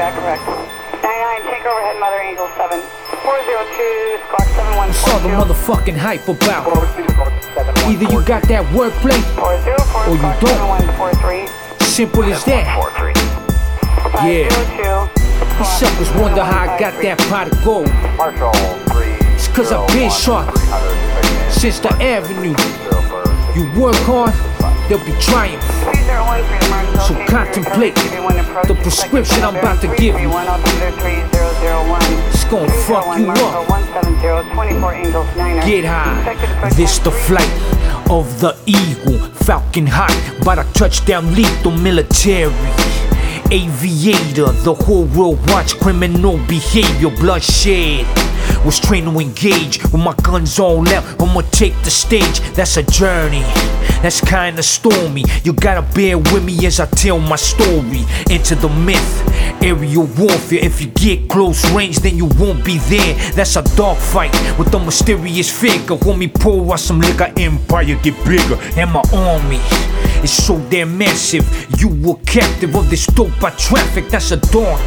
that correct? 99, take overhead, Mother Angel 7. 402, squawk 7142. What's all the motherfucking hype about? Either you got that wordplay 404, or you squawk don't. 7143. Simple as that. Yeah. 502. These suckers wonder how I got that pot of gold. It's cause I've been sharp since the avenue. You work hard, there'll be triumph. So contemplate the prescription I'm about to give you. It's gonna fuck you up. Get high. This the flight of the eagle. Falcon high by the touchdown lethal military. Aviator, the whole world watch criminal behavior, bloodshed. Was trained to engage with my guns all out. I'ma take the stage, that's a journey. That's kinda stormy. You gotta bear with me as I tell my story. Into the myth, aerial warfare. If you get close range, then you won't be there. That's a dog fight with a mysterious figure. When me pour out some liquor, empire get bigger. And my army is so damn massive. You were captive of this dope I traffic. That's a dark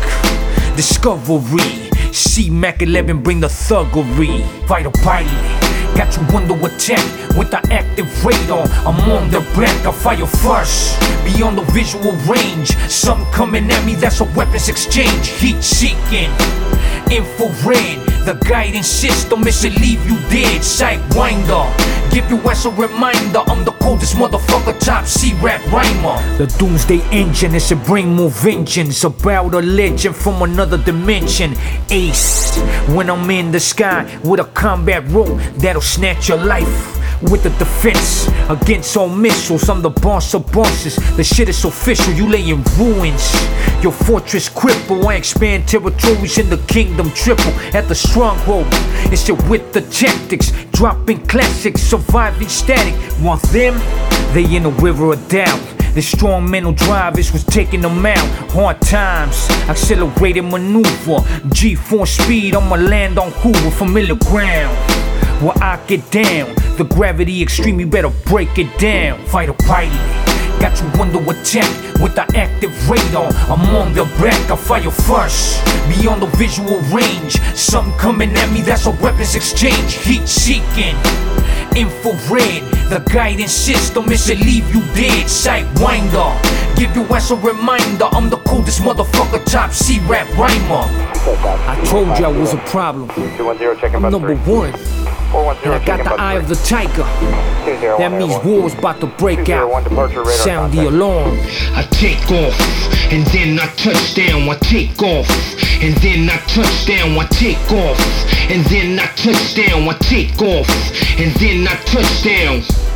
discovery. C-Mac 11 bring the thuggery. Vital pilot, got you under attack with the active radar. I'm on the back, I fire first, beyond the visual range. Some coming at me, that's a weapons exchange. Heat seeking, infrared, the guidance system is to leave you dead. Sidewinder, give you as a reminder, I'm the coldest motherfucker, top C-rap rhymer. The doomsday engine is to bring more vengeance. About a legend from another dimension. Ace, when I'm in the sky with a combat rope that'll snatch your life. With the defense against all missiles, I'm the boss of bosses. The shit is official, you lay in ruins. Your fortress cripple, I expand territories in the kingdom triple. At the stronghold, it's it with the tactics. Dropping classics, surviving static. Want them? They in a river of doubt. The strong mental drive is what's taking them out. Hard times, accelerated maneuver. G4 speed, I'ma land on Hoover, familiar ground. Where I get down, the gravity extreme, you better break it down. Vital pilot, got you under attack with the active radar. I'm on the back, I fire first, beyond the visual range. Some coming at me, that's a weapons exchange. Heat seeking, infrared, the guidance system is to leave you dead. Sidewinder, give you as a reminder, I'm the coldest motherfucker, top C-rap rhymer. I told you I was a problem. I'm number one. And I got the eye of the tiger. That means war's about to break out. Sound the alarm. I take off, and then I touch down. I take off, and then I touch down. I take off, and then I touch down. I take off, and then I touch down.